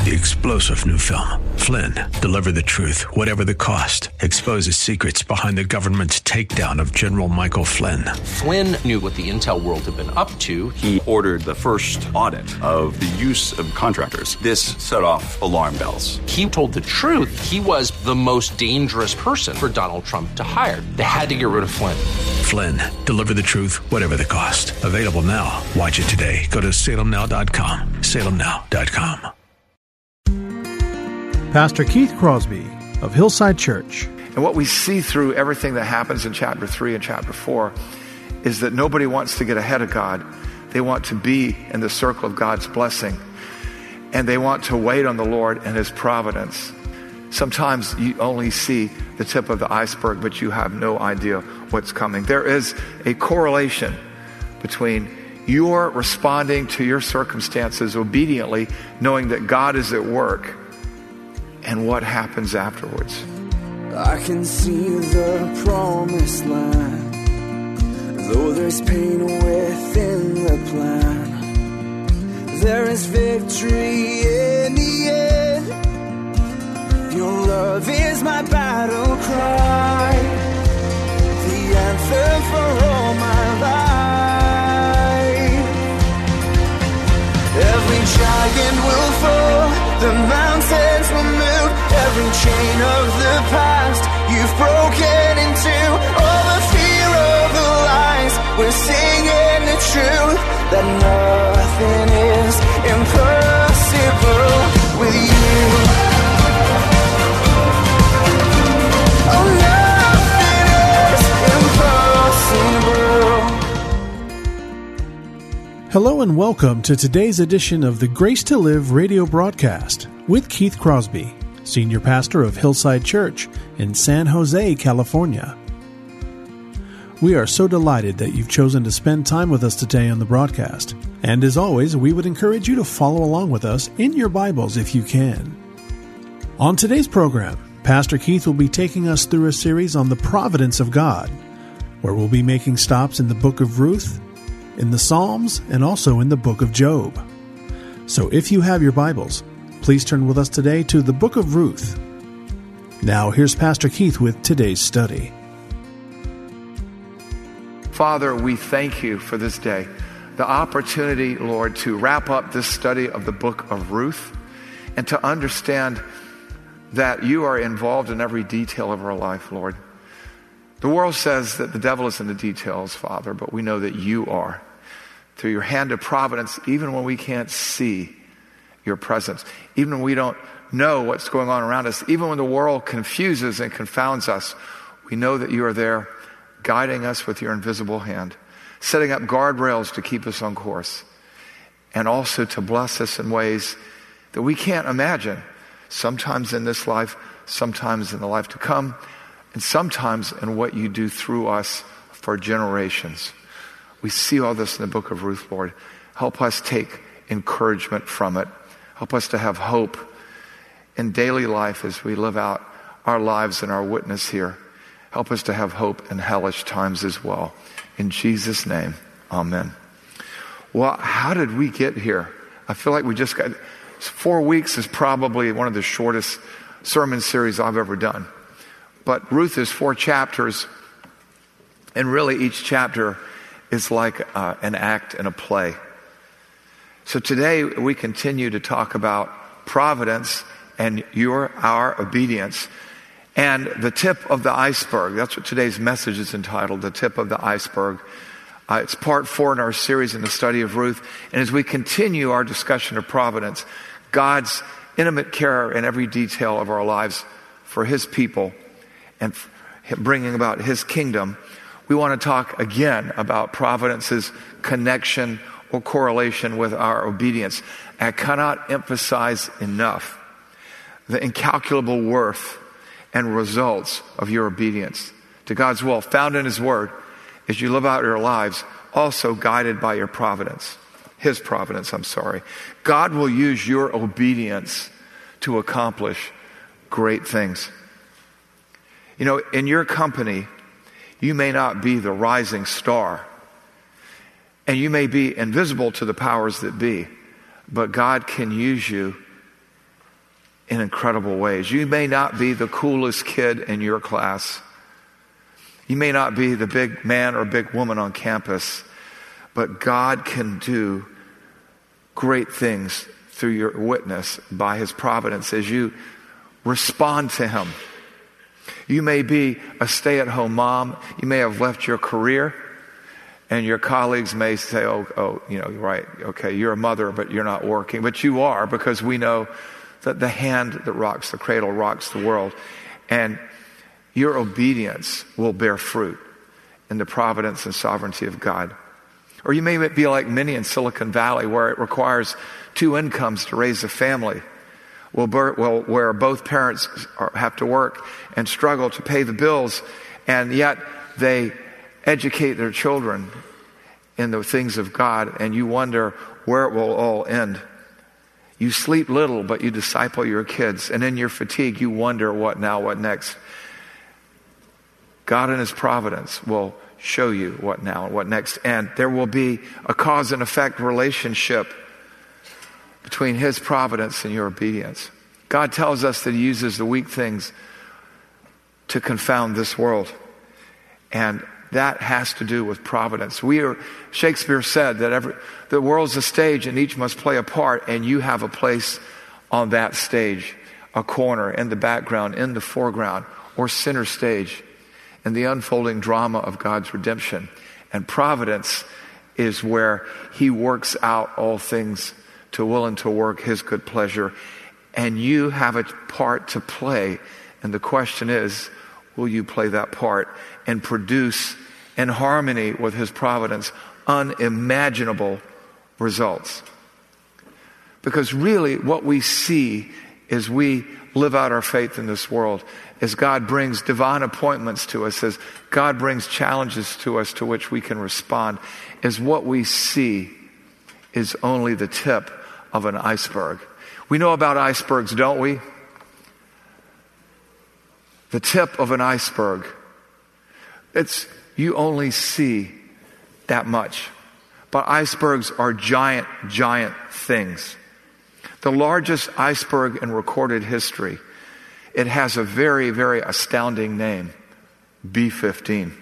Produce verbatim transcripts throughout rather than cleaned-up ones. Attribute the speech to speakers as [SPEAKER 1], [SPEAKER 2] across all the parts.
[SPEAKER 1] the explosive new film, Flynn, deliver the truth, whatever the cost, exposes secrets behind the government's takedown of General Michael Flynn.
[SPEAKER 2] Flynn knew what the intel world had been up to.
[SPEAKER 3] He ordered the first audit of the use of contractors. This set off alarm bells.
[SPEAKER 2] He told the truth. He was the most dangerous person for Donald Trump to hire. They had to get rid of Flynn.
[SPEAKER 1] Flynn, deliver the truth, whatever the cost. Available now. Watch it today. Go to salem now dot com. salem now dot com.
[SPEAKER 4] Pastor Keith Crosby of Hillside Church.
[SPEAKER 5] And what we see through everything that happens in chapter three and chapter four is that nobody wants to get ahead of God. They want to be in the circle of God's blessing. And they want to wait on the Lord and His providence. Sometimes you only see the tip of the iceberg, but you have no idea what's coming. There is a correlation between your responding to your circumstances obediently, knowing that God is at work, and what happens afterwards.
[SPEAKER 6] I can see the promised land, though there's pain within the plan. There is victory in the end. Your love is my battle cry, the answer for all my life. Every giant will fall, the mountains will move. Every chain of the past you've broken into. All the fear of the lies, we're singing the truth, that nothing is impossible with you. Oh, nothing is impossible.
[SPEAKER 4] Hello and welcome to today's edition of the Grace to Live radio broadcast with Keith Crosby, Senior Pastor of Hillside Church in San Jose, California. We are so delighted that you've chosen to spend time with us today on the broadcast. And as always, we would encourage you to follow along with us in your Bibles if you can. On today's program, Pastor Keith will be taking us through a series on the providence of God, where we'll be making stops in the book of Ruth, in the Psalms, and also in the book of Job. So if you have your Bibles, please turn with us today to the book of Ruth. Now, here's Pastor Keith with today's study.
[SPEAKER 5] Father, we thank you for this day, the opportunity, Lord, to wrap up this study of the book of Ruth and to understand that you are involved in every detail of our life, Lord. The world says that the devil is in the details, Father, but we know that you are. Through your hand of providence, even when we can't see your presence, even when we don't know what's going on around us, even when the world confuses and confounds us, we know that you are there guiding us with your invisible hand, setting up guardrails to keep us on course, and also to bless us in ways that we can't imagine, sometimes in this life, sometimes in the life to come, and sometimes in what you do through us for generations. We see all this in the book of Ruth, Lord. Help us take encouragement from it. Help us to have hope in daily life as we live out our lives and our witness here. Help us to have hope in hellish times as well. In Jesus' name, amen. Well, how did we get here? I feel like we just got... Four weeks is probably one of the shortest sermon series I've ever done. But Ruth is four chapters, and really each chapter is like uh, an act in a play. So today we continue to talk about providence and your, our obedience. And the tip of the iceberg, that's what today's message is entitled, the tip of the iceberg. Uh, it's part four in our series in the study of Ruth. And as we continue our discussion of providence, God's intimate care in every detail of our lives for His people and bringing about His kingdom, we want to talk again about providence's connection or correlation with our obedience. I cannot emphasize enough the incalculable worth and results of your obedience to God's will, found in His Word, as you live out your lives, also guided by your providence. His providence, I'm sorry. God will use your obedience to accomplish great things. You know, in your company, you may not be the rising star, and you may be invisible to the powers that be, but God can use you in incredible ways. You may not be the coolest kid in your class. You may not be the big man or big woman on campus, but God can do great things through your witness by his providence as you respond to him. You may be a stay-at-home mom. You may have left your career, and your colleagues may say, oh, oh, you know, right, okay, you're a mother, but you're not working. But you are, because we know that the hand that rocks the cradle rocks the world. And your obedience will bear fruit in the providence and sovereignty of God. Or you may be like many in Silicon Valley, where it requires two incomes to raise a family. Well, where both parents have to work and struggle to pay the bills, and yet they educate their children in the things of God, and you wonder where it will all end. You sleep little, but you disciple your kids, and in your fatigue, you wonder what now, what next. God in his providence will show you what now and what next, and there will be a cause and effect relationship between his providence and your obedience. God tells us that he uses the weak things to confound this world. And that has to do with providence. We are, Shakespeare said that every, the world's a stage and each must play a part, and you have a place on that stage, a corner, in the background, in the foreground, or center stage, in the unfolding drama of God's redemption. And providence is where he works out all things to will and to work his good pleasure. And you have a part to play. And the question is, will you play that part and produce, in harmony with his providence, unimaginable results? Because really what we see as we live out our faith in this world, as God brings divine appointments to us, as God brings challenges to us to which we can respond, is what we see is only the tip of an iceberg. We know about icebergs, don't we? The tip of an iceberg. It's, you only see that much. But icebergs are giant, giant things. The largest iceberg in recorded history, it has a very, very astounding name, B fifteen.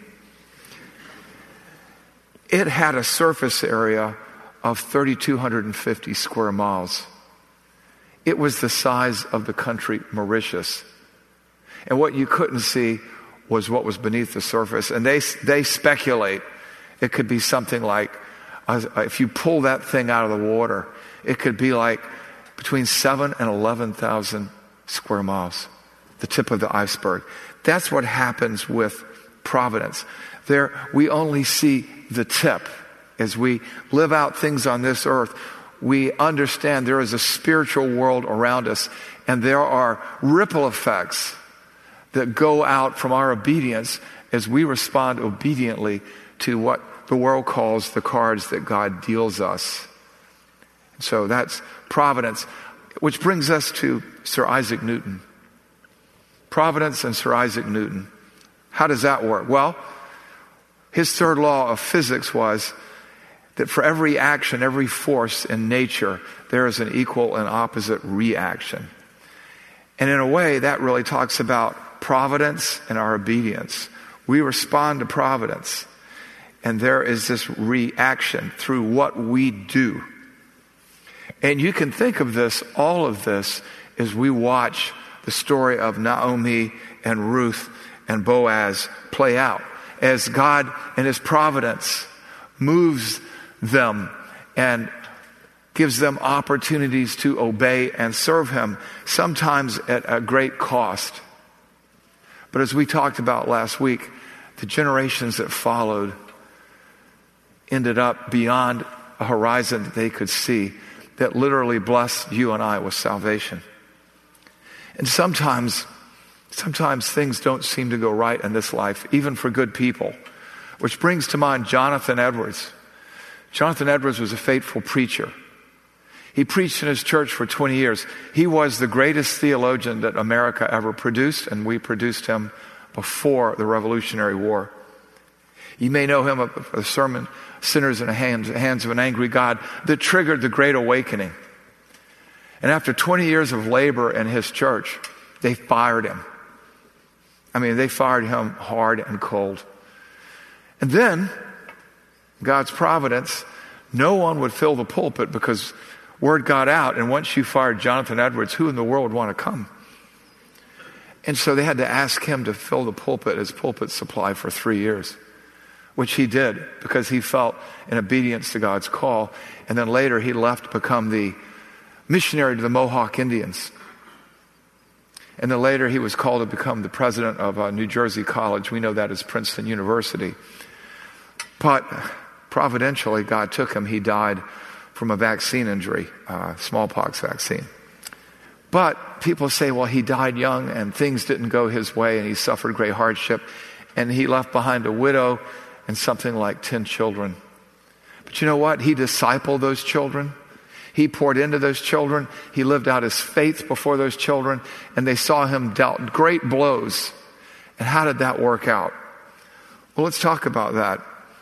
[SPEAKER 5] It had a surface area of three thousand two hundred fifty square miles. It was the size of the country Mauritius. And what you couldn't see was what was beneath the surface. And they they speculate it could be something like, uh, if you pull that thing out of the water, it could be like between seven and eleven thousand square miles, the tip of the iceberg. That's what happens with providence. There, we only see the tip. As we live out things on this earth, we understand there is a spiritual world around us, and there are ripple effects that go out from our obedience as we respond obediently to what the world calls the cards that God deals us. So that's providence, which brings us to Sir Isaac Newton. Providence and Sir Isaac Newton. How does that work? Well, his third law of physics was that for every action, every force in nature, there is an equal and opposite reaction. And in a way, that really talks about providence and our obedience. We respond to providence, and there is this reaction through what we do. And you can think of this, all of this, as we watch the story of Naomi and Ruth and Boaz play out. As God in his providence moves them and gives them opportunities to obey and serve him, sometimes at a great cost. But as we talked about last week, the generations that followed ended up beyond a horizon that they could see that literally blessed you and I with salvation. And sometimes, sometimes things don't seem to go right in this life, even for good people, which brings to mind Jonathan Edwards. Jonathan Edwards was a faithful preacher. He preached in his church for twenty years. He was the greatest theologian that America ever produced, and we produced him before the Revolutionary War. You may know him of the sermon, Sinners in the Hands, hands of an Angry God, that triggered the Great Awakening. And after twenty years of labor in his church, they fired him. I mean, they fired him hard and cold. And then, God's providence, no one would fill the pulpit because word got out, and once you fired Jonathan Edwards, who in the world would want to come? And so they had to ask him to fill the pulpit as pulpit supply for three years, which he did because he felt in obedience to God's call. And then later he left to become the missionary to the Mohawk Indians. And then later he was called to become the president of uh, New Jersey College. We know that as Princeton University. But providentially, God took him. He died from a vaccine injury, uh, smallpox vaccine. But people say, well, he died young and things didn't go his way and he suffered great hardship. And he left behind a widow and something like ten children. But you know what? He discipled those children. He poured into those children. He lived out his faith before those children. And they saw him dealt great blows. And how did that work out? Well, let's talk about that.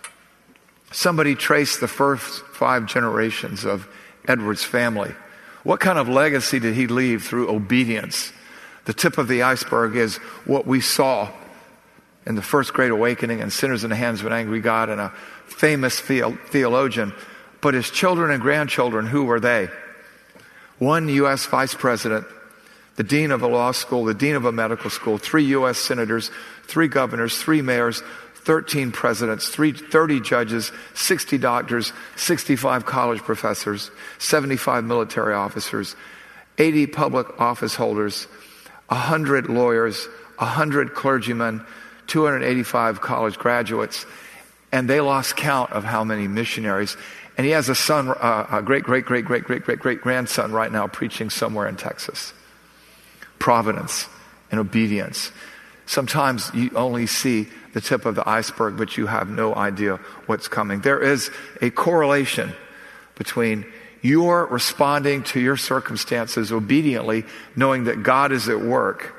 [SPEAKER 5] Somebody traced the first five generations of Edwards' family. What kind of legacy did he leave through obedience? The tip of the iceberg is what we saw in the First Great Awakening and Sinners in the Hands of an Angry God and a famous theologian. But his children and grandchildren, who were they? One U S vice president, the dean of a law school, the dean of a medical school, three U S senators, three governors, three mayors, thirteen presidents, three, thirty judges, sixty doctors, sixty-five college professors, seventy-five military officers, eighty public office holders, one hundred lawyers, one hundred clergymen, two hundred eighty-five college graduates, and they lost count of how many missionaries. And he has a son, uh, a great, great, great, great, great, great, great grandson right now preaching somewhere in Texas. Providence and obedience. Sometimes you only see the tip of the iceberg, but you have no idea what's coming. There is a correlation between your responding to your circumstances obediently, knowing that God is at work,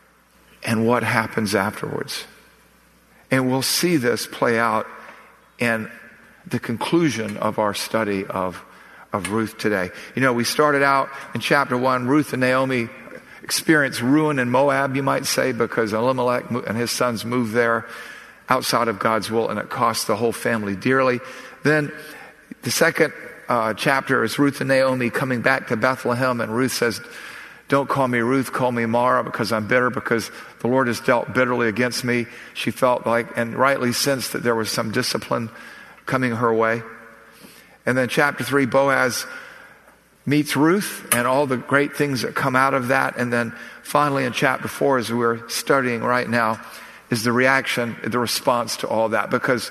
[SPEAKER 5] and what happens afterwards. And we'll see this play out in the conclusion of our study of, of Ruth today. You know, we started out in chapter one, Ruth and Naomi experienced ruin in Moab, you might say, because Elimelech and his sons moved there outside of God's will, and it cost the whole family dearly. Then the second uh, chapter is Ruth and Naomi coming back to Bethlehem, and Ruth says, don't call me Ruth, call me Mara, because I'm bitter, because the Lord has dealt bitterly against me. She felt like, and rightly sensed, that there was some discipline coming her way. And then chapter three, Boaz meets Ruth and all the great things that come out of that. And then finally in chapter four, as we're studying right now, is the reaction, the response to all that. Because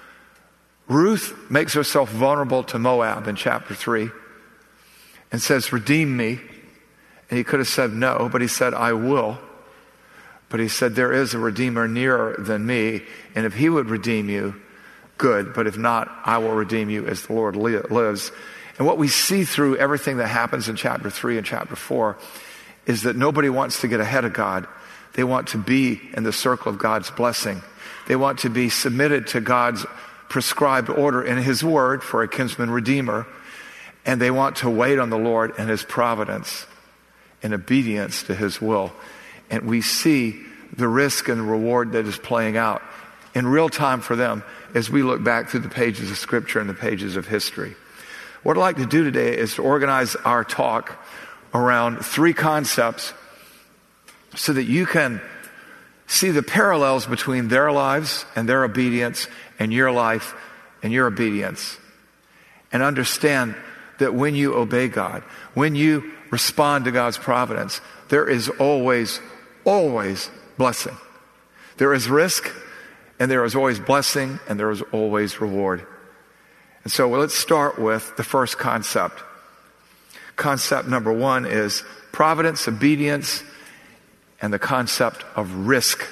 [SPEAKER 5] Ruth makes herself vulnerable to Moab in chapter three and says, redeem me. And he could have said no, but he said, I will. But he said, there is a Redeemer nearer than me, and if he would redeem you, good. But if not, I will redeem you as the Lord li- lives. And what we see through everything that happens in chapter three and chapter four is that nobody wants to get ahead of God. They want to be in the circle of God's blessing. They want to be submitted to God's prescribed order in his word for a kinsman redeemer. And they want to wait on the Lord and his providence in obedience to his will. And we see the risk and the reward that is playing out in real time for them as we look back through the pages of Scripture and the pages of history. What I'd like to do today is to organize our talk around three concepts so that you can see the parallels between their lives and their obedience and your life and your obedience. And understand that when you obey God, when you respond to God's providence, there is always, always blessing. There is risk, and there is always blessing, and there is always reward. And so well, let's start with the first concept. Concept number one is providence, obedience, and the concept of risk.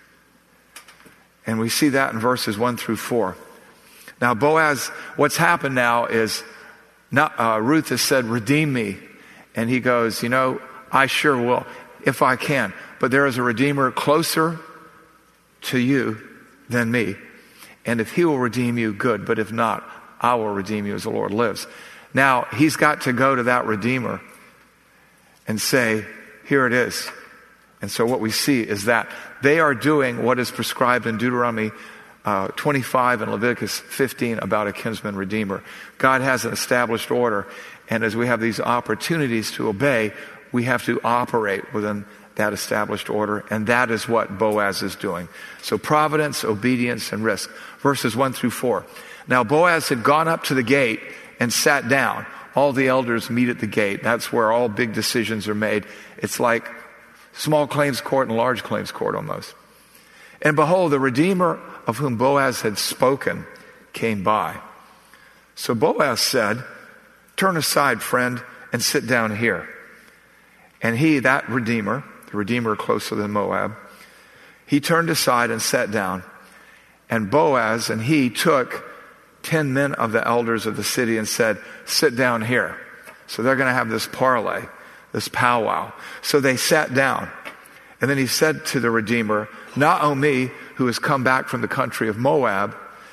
[SPEAKER 5] And we see that in verses one through four. Now Boaz, what's happened now is not, uh, Ruth has said, redeem me. And he goes, you know, I sure will, if I can. But there is a Redeemer closer to you than me. And if he will redeem you, good. But if not, I will redeem you as the Lord lives. Now, he's got to go to that Redeemer and say, here it is. And so what we see is that they are doing what is prescribed in Deuteronomy uh, twenty-five and Leviticus fifteen about a kinsman redeemer. God has an established order, and as we have these opportunities to obey, we have to operate within that established order, and that is what Boaz is doing. So providence, obedience, and risk. Verses one through four. Now Boaz had gone up to the gate and sat down. All the elders meet at the gate. That's where all big decisions are made. It's like small claims court and large claims court almost. And behold, the Redeemer of whom Boaz had spoken came by. So Boaz said, turn aside, friend, and sit down here. And he, that Redeemer, the Redeemer closer than Moab, he turned aside and sat down. And Boaz and he took ten men of the elders of the city and said, sit down here. So they're going to have this parlay, this powwow. So they sat down. And then he said to the Redeemer, Naomi, who has come back from the country of Moab,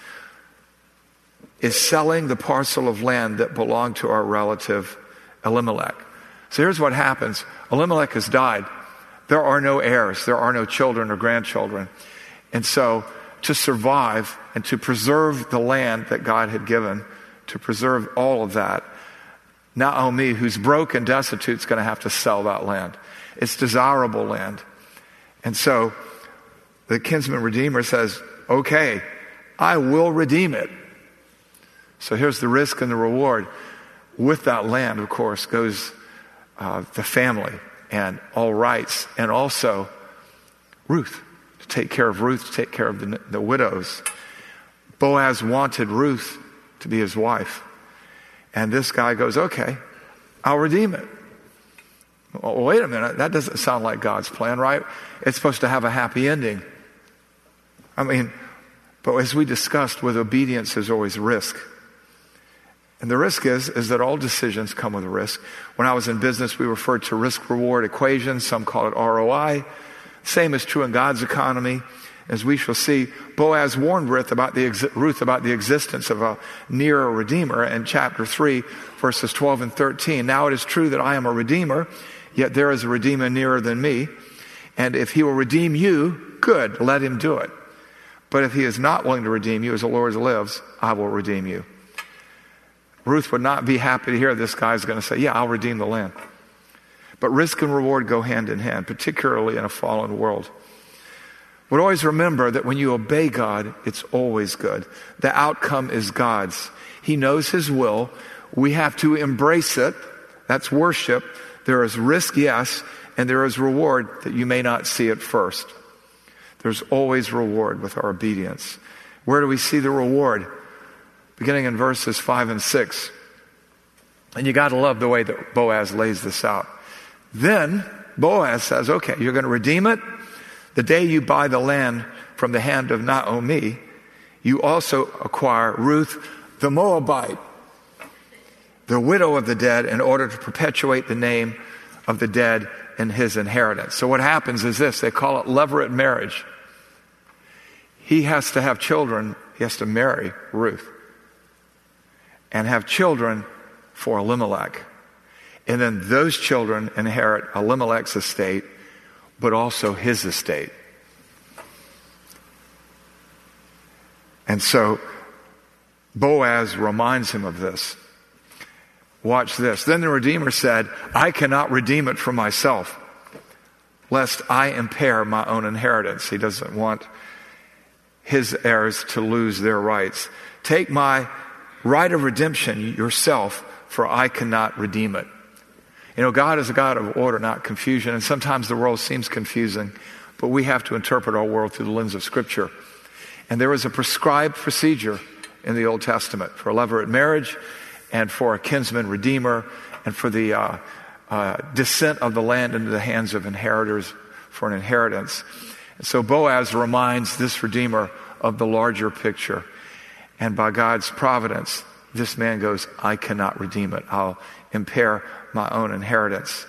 [SPEAKER 5] is selling the parcel of land that belonged to our relative Elimelech. So here's what happens. Elimelech has died. There are no heirs. There are no children or grandchildren. And so to survive and to preserve the land that God had given, to preserve all of that, Naomi, who's broke and destitute, is going to have to sell that land. It's desirable land. And so the kinsman redeemer says, okay, I will redeem it. So here's the risk and the reward. With that land, of course, goes uh, the family and all rights, and also Ruth, to take care of Ruth, to take care of the, the widows. Boaz wanted Ruth to be his wife. And this guy goes, okay, I'll redeem it. Well, wait a minute, that doesn't sound like God's plan, right? It's supposed to have a happy ending. I mean, but as we discussed, with obedience there's always risk. And the risk is, is that all decisions come with a risk. When I was in business, we referred to risk-reward equations. Some call it R O I. Same is true in God's economy. As we shall see, Boaz warned Ruth about the, Ruth about the existence of a nearer redeemer in chapter three, verses twelve and thirteen. Now it is true that I am a redeemer, yet there is a redeemer nearer than me. And if he will redeem you, good, let him do it. But if he is not willing to redeem you, as the Lord lives, I will redeem you. Ruth would not be happy to hear this guy's going to say, yeah, I'll redeem the land. But risk and reward go hand in hand, particularly in a fallen world. But always remember that when you obey God, it's always good. The outcome is God's. He knows his will. We have to embrace it. That's worship. There is risk, yes, and there is reward that you may not see at first. There's always reward with our obedience. Where do we see the reward? Beginning in verses five and six. And you got to love the way that Boaz lays this out. Then Boaz says, okay, you're going to redeem it. The day you buy the land from the hand of Naomi, you also acquire Ruth the Moabite, the widow of the dead, in order to perpetuate the name of the dead in his inheritance. So what happens is this, they call it levirate marriage. He has to have children, he has to marry Ruth and have children for Elimelech. And then those children inherit Elimelech's estate, but also his estate. And so Boaz reminds him of this. Watch this. Then the Redeemer said, I cannot redeem it for myself, lest I impair my own inheritance. He doesn't want his heirs to lose their rights. Take my right of redemption yourself, for I cannot redeem it. You know, God is a God of order, not confusion. And sometimes the world seems confusing, but we have to interpret our world through the lens of Scripture. And there is a prescribed procedure in the Old Testament for a levirate marriage and for a kinsman redeemer and for the uh, uh, descent of the land into the hands of inheritors for an inheritance. And so Boaz reminds this redeemer of the larger picture. And by God's providence, this man goes, I cannot redeem it. I'll impair my own inheritance.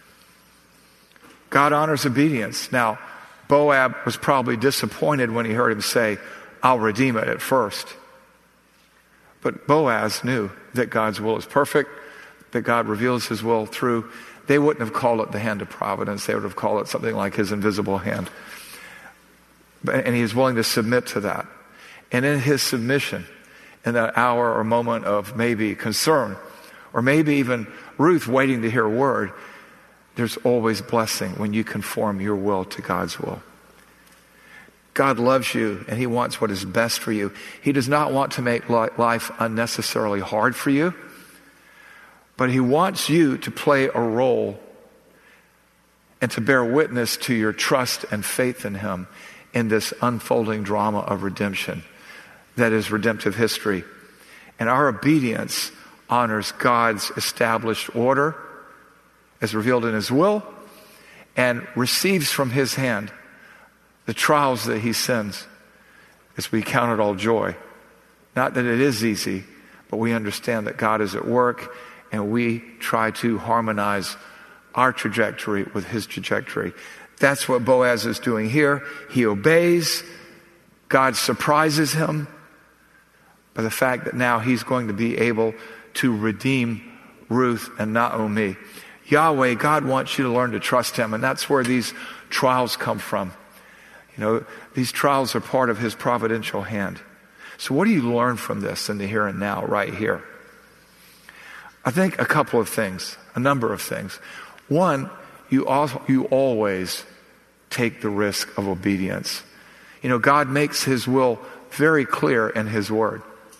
[SPEAKER 5] God honors obedience. Now, Boaz was probably disappointed when he heard him say, I'll redeem it at first. But Boaz knew that God's will is perfect, that God reveals his will through they wouldn't have called it the hand of providence. They would have called it something like his invisible hand. And he is willing to submit to that. And in his submission, in that hour or moment of maybe concern, or maybe even Ruth waiting to hear a word, there's always blessing when you conform your will to God's will. God loves you, and he wants what is best for you. He does not want to make life unnecessarily hard for you, but he wants you to play a role and to bear witness to your trust and faith in him in this unfolding drama of redemption that is redemptive history. And our obedience honors God's established order as revealed in his will, and receives from his hand the trials that he sends as we count it all joy. Not that it is easy, but we understand that God is at work, and we try to harmonize our trajectory with his trajectory. That's what Boaz is doing here. He obeys. God surprises him by the fact that now he's going to be able to redeem Ruth and Naomi. Yahweh, God wants you to learn to trust him, and that's where these trials come from. You know, these trials are part of his providential hand. So what do you learn from this in the here and now, right here? I think a couple of things, a number of things. One, you also, you always take the risk of obedience. You know, God makes his will very clear in his word.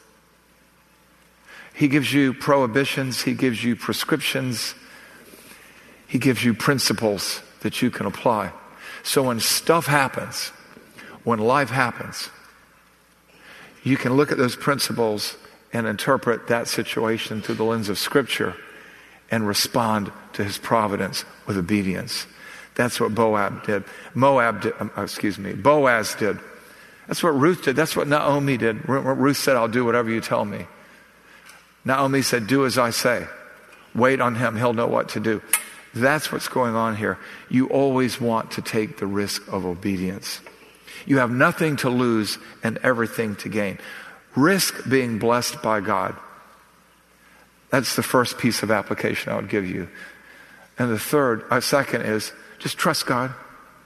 [SPEAKER 5] He gives you prohibitions, he gives you prescriptions, he gives you principles that you can apply. So when stuff happens, when life happens, you can look at those principles and interpret that situation through the lens of Scripture and respond to his providence with obedience. That's what Boab did. Moab did, um, excuse me, Boaz did. That's what Ruth did. That's what Naomi did. Ruth said, I'll do whatever you tell me. Naomi said, do as I say. Wait on him. He'll know what to do. That's what's going on here. You always want to take the risk of obedience. You have nothing to lose and everything to gain. Risk being blessed by God. That's the first piece of application I would give you. And the third, uh, second is just trust God.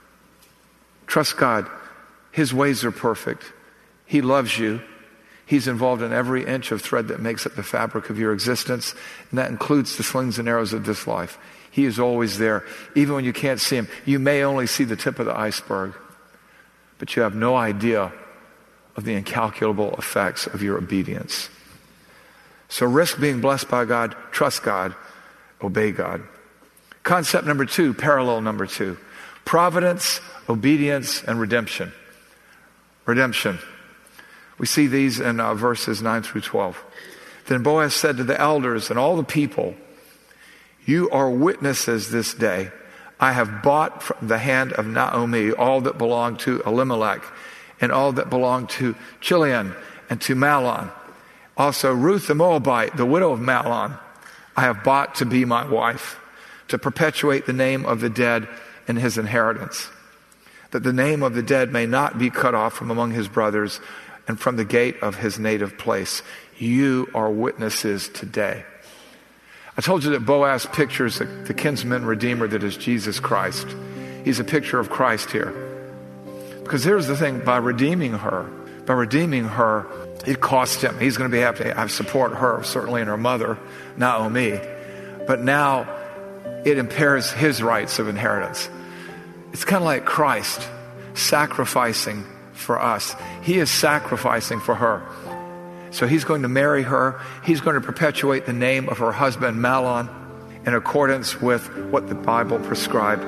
[SPEAKER 5] Trust God. His ways are perfect. He loves you. He's involved in every inch of thread that makes up the fabric of your existence, and that includes the slings and arrows of this life. He is always there, even when you can't see him. You may only see the tip of the iceberg, but you have no idea of the incalculable effects of your obedience. So risk being blessed by God, trust God, obey God. Concept number two, parallel number two, providence, obedience, and redemption. Redemption. We see these in uh, verses nine through twelve. Then Boaz said to the elders and all the people, you are witnesses this day. I have bought from the hand of Naomi all that belonged to Elimelech and all that belonged to Chilion and to Mahlon. Also Ruth the Moabite, the widow of Mahlon, I have bought to be my wife, to perpetuate the name of the dead in his inheritance, that the name of the dead may not be cut off from among his brothers and from the gate of his native place. You are witnesses today. I told you that Boaz pictures the, the kinsman redeemer that is Jesus Christ. He's a picture of Christ here. Because here's the thing, by redeeming her, by redeeming her, it cost him. He's going to be have to have support her, certainly, and her mother, Naomi. But now it impairs his rights of inheritance. It's kind of like Christ sacrificing for us. He is sacrificing for her. So he's going to marry her. He's going to perpetuate the name of her husband, Mahlon, in accordance with what the Bible prescribed.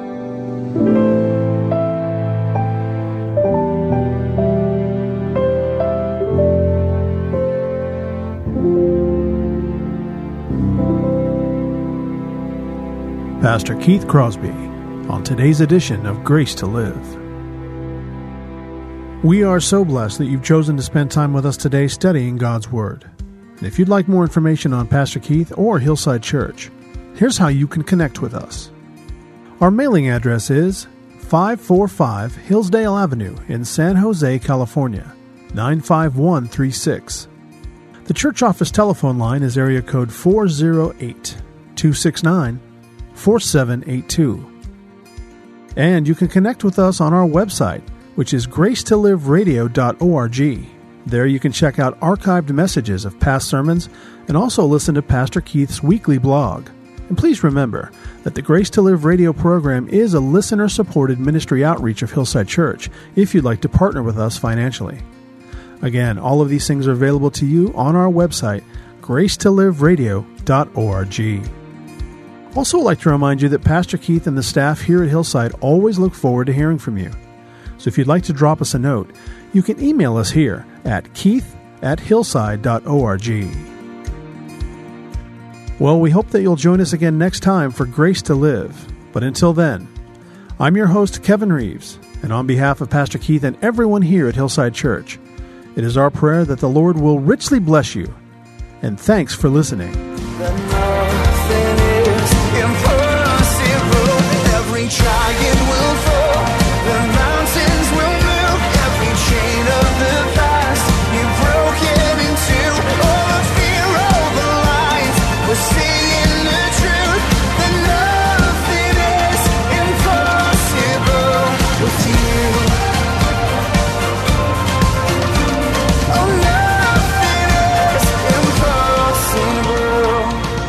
[SPEAKER 4] Pastor Keith Crosby on today's edition of Grace to Live. We are so blessed that you've chosen to spend time with us today studying God's Word. And if you'd like more information on Pastor Keith or Hillside Church, here's how you can connect with us. Our mailing address is five forty-five Hillsdale Avenue in San Jose, California, nine five one three six. The church office telephone line is area code four oh eight, two six nine, four seven eight two. And you can connect with us on our website, which is grace to live radio dot org. There you can check out archived messages of past sermons and also listen to Pastor Keith's weekly blog. And please remember that the Grace to Live radio program is a listener-supported ministry outreach of Hillside Church if you'd like to partner with us financially. Again, all of these things are available to you on our website, grace to live radio dot org. Also, I'd like to remind you that Pastor Keith and the staff here at Hillside always look forward to hearing from you. So if you'd like to drop us a note, you can email us here at keith at hillside dot org. Well, we hope that you'll join us again next time for Grace to Live. But until then, I'm your host, Kevin Reeves, and on behalf of Pastor Keith and everyone here at Hillside Church, it is our prayer that the Lord will richly bless you. And thanks for listening.
[SPEAKER 6] Nothing is impossible. Every giant will fall. The mountains will move. Every chain of the past you've broken into. All the fear, all the lies. We're seeing the truth. That nothing is impossible with you. Oh, nothing is impossible.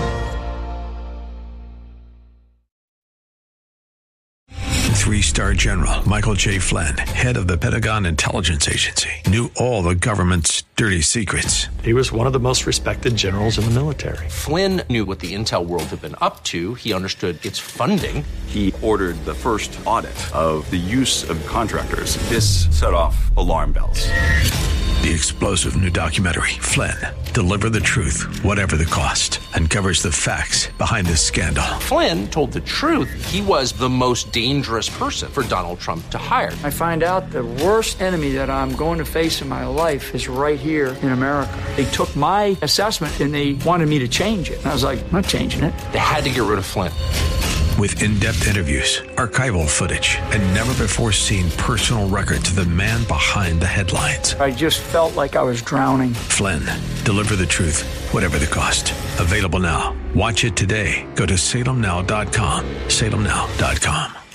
[SPEAKER 1] Three-star General Michael J. Flynn, head of the Pentagon Intelligence Agency, knew all the government's dirty secrets.
[SPEAKER 7] He was one of the most respected generals in the military.
[SPEAKER 2] Flynn knew what the intel world had been up to. He understood its funding.
[SPEAKER 3] He ordered the first audit of the use of contractors. This set off alarm bells.
[SPEAKER 1] The explosive new documentary, Flynn, Deliver the Truth, Whatever the Cost, uncovers the facts behind this scandal.
[SPEAKER 2] Flynn told the truth. He was the most dangerous person for Donald Trump to hire.
[SPEAKER 8] I find out the worst enemy that I'm going to face in my life is right here in America. They took my assessment and they wanted me to change it. And I was like, I'm not changing it.
[SPEAKER 2] They had to get rid of Flynn.
[SPEAKER 1] With in-depth interviews, archival footage, and never-before-seen personal records of the man behind the headlines.
[SPEAKER 8] I just felt like I was drowning.
[SPEAKER 1] Flynn, Deliver the Truth, Whatever the Cost. Available now. Watch it today. Go to salem now dot com. salem now dot com.